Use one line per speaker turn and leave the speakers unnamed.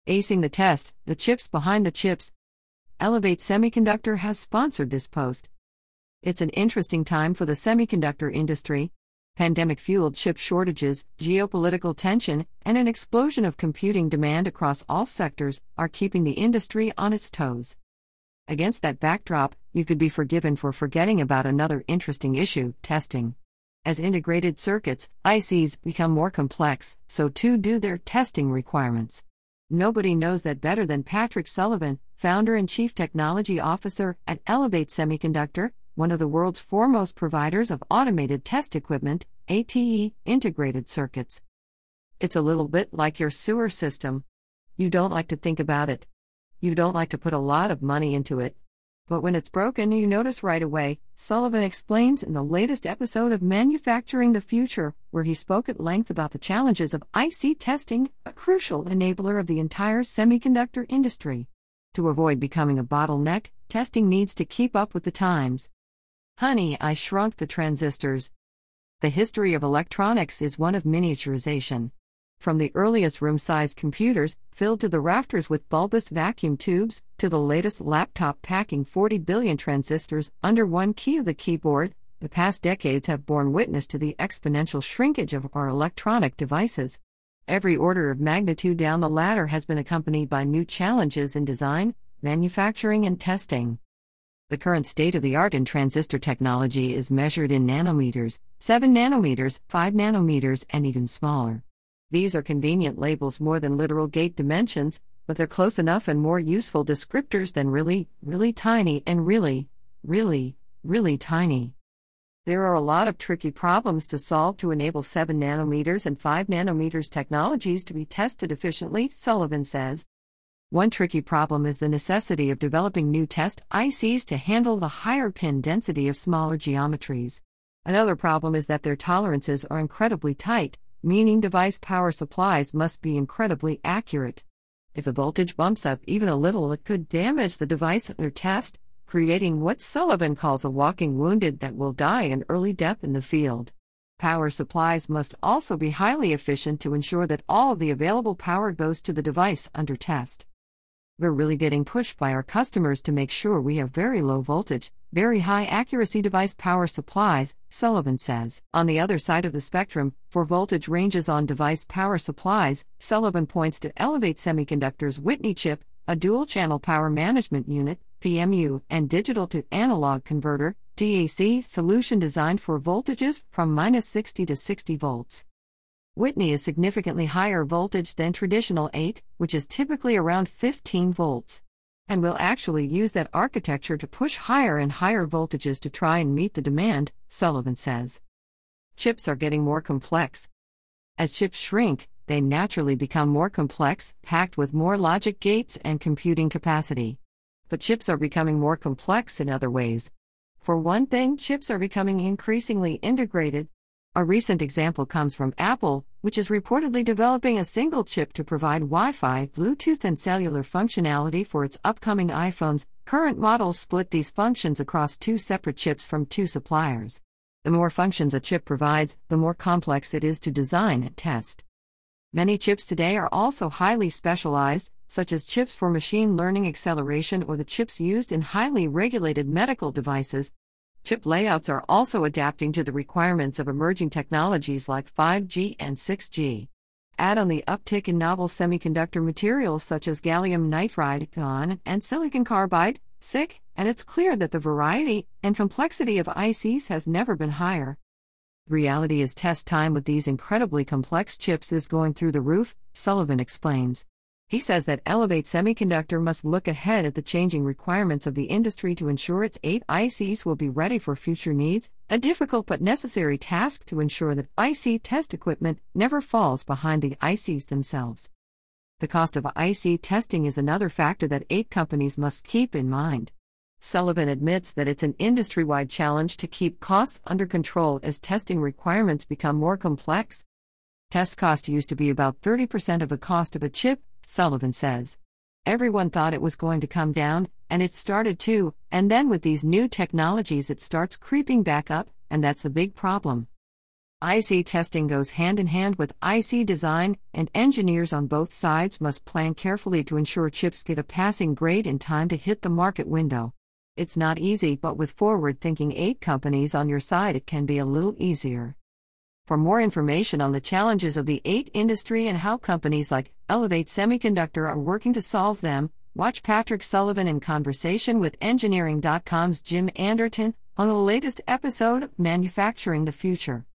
Acing the test, the chips behind the chips. Elevate Semiconductor has sponsored this post. It's an interesting time for the semiconductor industry. Pandemic-fueled chip shortages, geopolitical tension, and an explosion of computing demand across all sectors are keeping the industry on its toes. Against that backdrop, you could be forgiven for forgetting about another interesting issue: testing. As integrated circuits, ICs, become more complex, so too do their testing requirements. Nobody knows that better than Patrick Sullivan, founder and chief technology officer at Elevate Semiconductor, one of the world's foremost providers of automated test equipment, ATE, integrated circuits. It's a little bit like your sewer system. You don't like to think about it. You don't like to put a lot of money into it. But when it's broken, you notice right away, Sullivan explains in the latest episode of Manufacturing the Future, where he spoke at length about the challenges of IC testing, a crucial enabler of the entire semiconductor industry. To avoid becoming a bottleneck, testing needs to keep up with the times. Honey, I shrunk the transistors. The history of electronics is one of miniaturization. From the earliest room-sized computers, filled to the rafters with bulbous vacuum tubes, to the latest laptop packing 40 billion transistors under one key of the keyboard, the past decades have borne witness to the exponential shrinkage of our electronic devices. Every order of magnitude down the ladder has been accompanied by new challenges in design, manufacturing, and testing. The current state-of-the-art in transistor technology is measured in nanometers, 7 nanometers, 5 nanometers, and even smaller. These are convenient labels more than literal gate dimensions, but they're close enough and more useful descriptors than really, really tiny and really, really, really tiny. There are a lot of tricky problems to solve to enable 7 nanometers and 5 nanometers technologies to be tested efficiently, Sullivan says. One tricky problem is the necessity of developing new test ICs to handle the higher pin density of smaller geometries. Another problem is that their tolerances are incredibly tight, meaning device power supplies must be incredibly accurate. If the voltage bumps up even a little, it could damage the device under test, creating what Sullivan calls a walking wounded that will die an early death in the field. Power supplies must also be highly efficient to ensure that all of the available power goes to the device under test. We're really getting pushed by our customers to make sure we have very low voltage, very high accuracy device power supplies, Sullivan says. On the other side of the spectrum, for voltage ranges on device power supplies, Sullivan points to Elevate Semiconductor's Whitney chip, a dual-channel power management unit, PMU, and digital-to-analog converter, DAC, solution designed for voltages from -60 to 60 volts. Whitney is significantly higher voltage than traditional 8, which is typically around 15 volts. And will actually use that architecture to push higher and higher voltages to try and meet the demand, Sullivan says. Chips are getting more complex. As chips shrink, they naturally become more complex, packed with more logic gates and computing capacity. But chips are becoming more complex in other ways. For one thing, chips are becoming increasingly integrated. A recent example comes from Apple, which is reportedly developing a single chip to provide Wi-Fi, Bluetooth, and cellular functionality for its upcoming iPhones. Current models split these functions across 2 separate chips from 2 suppliers. The more functions a chip provides, the more complex it is to design and test. Many chips today are also highly specialized, such as chips for machine learning acceleration or the chips used in highly regulated medical devices. Chip layouts are also adapting to the requirements of emerging technologies like 5G and 6G. Add on the uptick in novel semiconductor materials such as gallium nitride (GaN) and silicon carbide and it's clear that the variety and complexity of ICs has never been higher. The reality is test time with these incredibly complex chips is going through the roof, Sullivan explains. He says that Elevate Semiconductor must look ahead at the changing requirements of the industry to ensure its 8 ICs will be ready for future needs, a difficult but necessary task to ensure that IC test equipment never falls behind the ICs themselves. The cost of IC testing is another factor that 8 companies must keep in mind. Sullivan admits that it's an industry-wide challenge to keep costs under control as testing requirements become more complex. Test cost used to be about 30% of the cost of a chip, Sullivan says. Everyone thought it was going to come down, and it started to, and then with these new technologies it starts creeping back up, and that's the big problem. IC testing goes hand in hand with IC design, and engineers on both sides must plan carefully to ensure chips get a passing grade in time to hit the market window. It's not easy, but with forward-thinking 8 companies on your side, it can be a little easier. For more information on the challenges of the 8 industry and how companies like Elevate Semiconductor are working to solve them, watch Patrick Sullivan in conversation with Engineering.com's Jim Anderton on the latest episode of Manufacturing the Future.